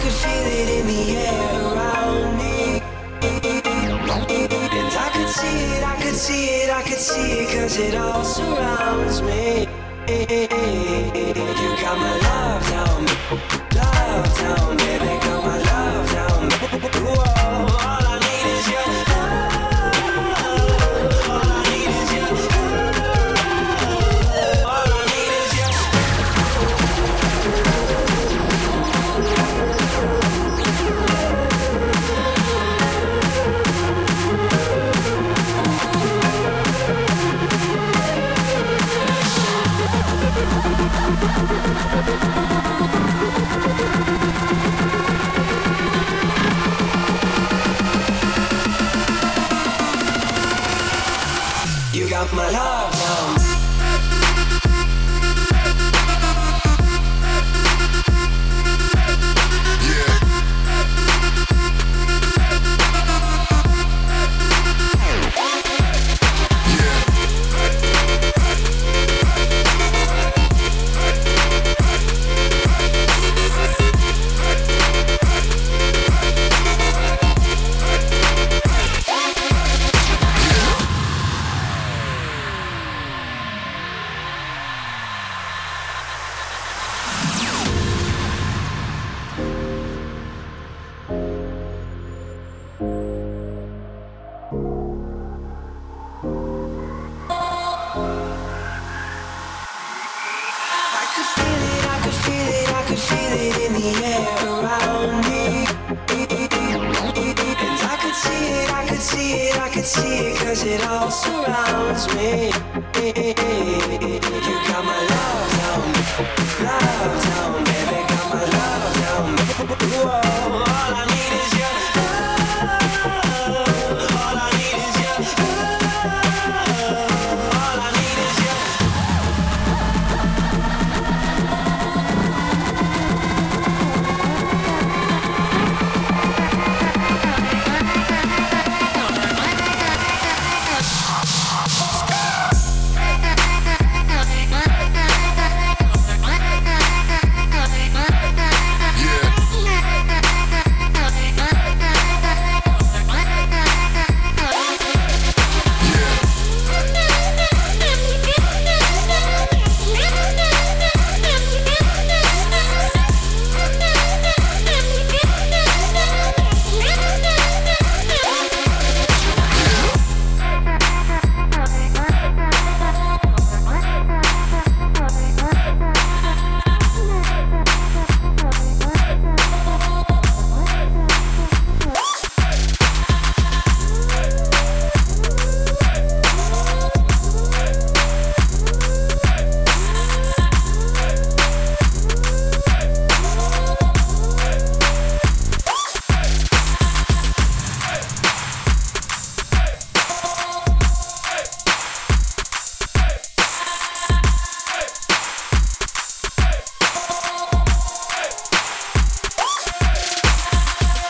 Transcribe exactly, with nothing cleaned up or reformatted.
could feel it in the air around me. And I could see it, I could see it, I could see it, cause it all surrounds me. You got my love down, love down, baby, got my love down. Whoa, all I need is your love, all I need is your love, all I need is your You got my love down. Cause it all surrounds me. You got my